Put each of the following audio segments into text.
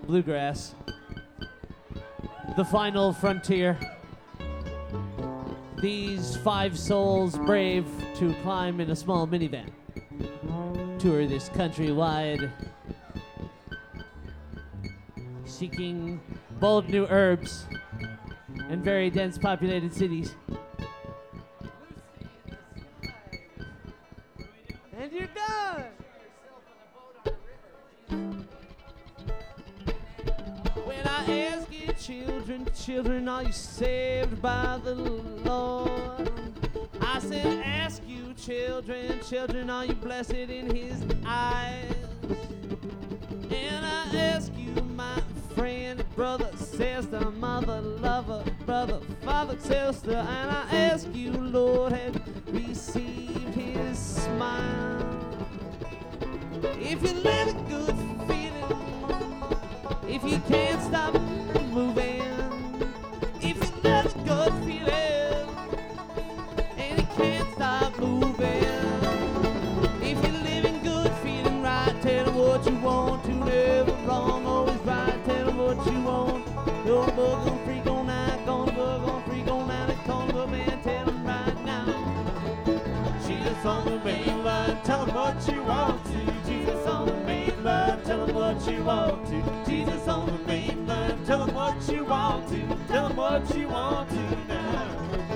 bluegrass. The final frontier. These 5 souls brave to climb in a small minivan. Tour this country wide, seeking bold new herbs and very dense populated cities. And you're done! When I ask you, children, are you saved by the Lord? I said, ask you, children, are you blessed in his eyes? And I ask you, my friend, brother, sister, mother, lover, brother, father, sister, and I ask you, Lord, have you received his smile? If you live a good feeling, if you can't stop moving, if you live a good feeling, and you can't stop moving, if you're living good, feeling right, tell them what you want to, never wrong, always right, tell them what you want. Go bug on freak on night, gonna bug on freak on night, gonna bug man, tell them right now. Jesus on the main line, tell them what you want to. Jesus on the main line, tell them what you want to. Jesus on the main line, tell them what you want to. Tell them what you want to now.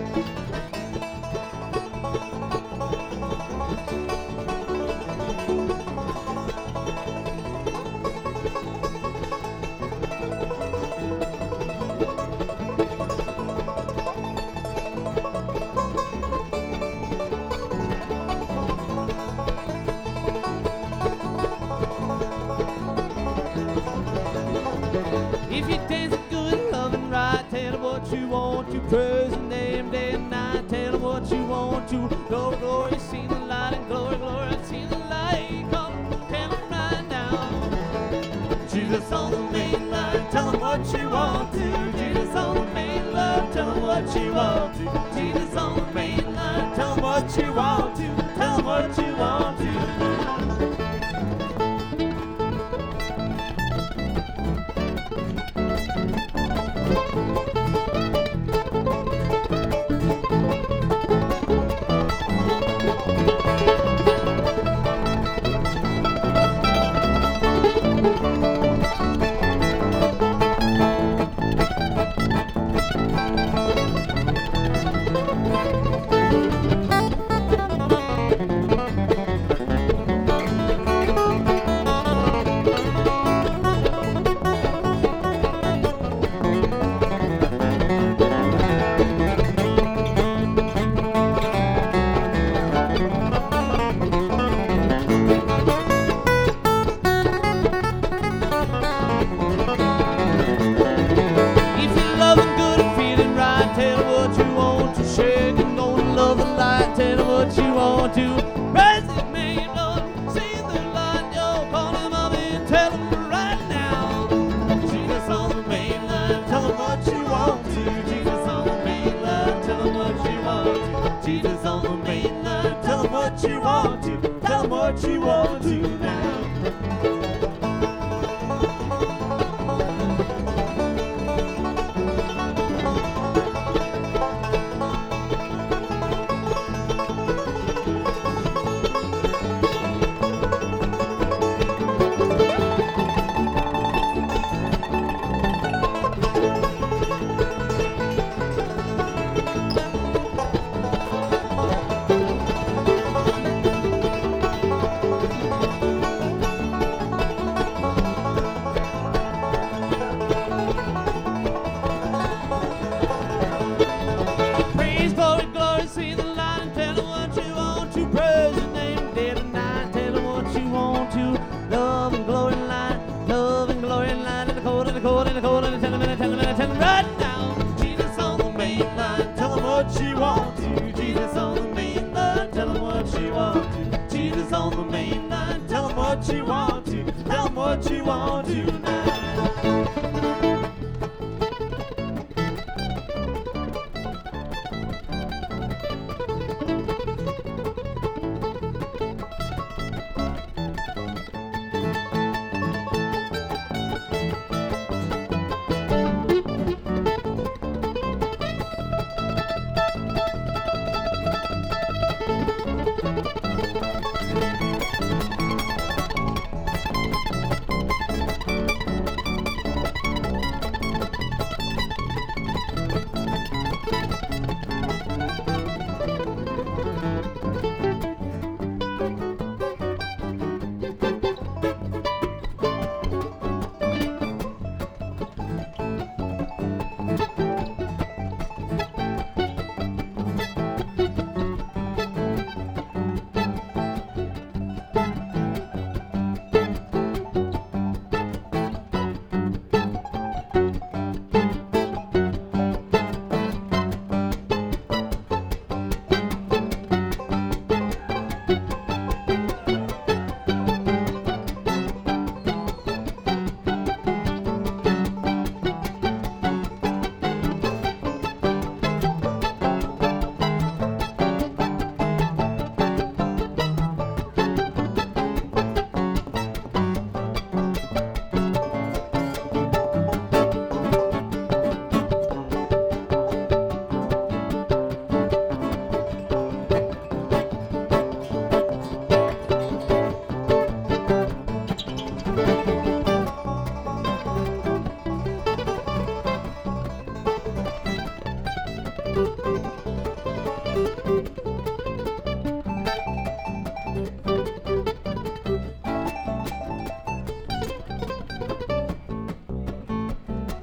If you dance good, loving right, tell them what you want to. Praise the name day and night, tell them what you want to. Glory, glory, see the light, and glory, glory, see the light. Come, tell them right now. Jesus on the main line, tell them what you want to. Jesus on the main line, tell them what you want to. Jesus on the main line, tell them what you want to. Tell them what you want to. Jesus on the main line, tell them what you want to, tell them what you want to now. Jesus on the main line, tell them what you want to, tell them what you want to.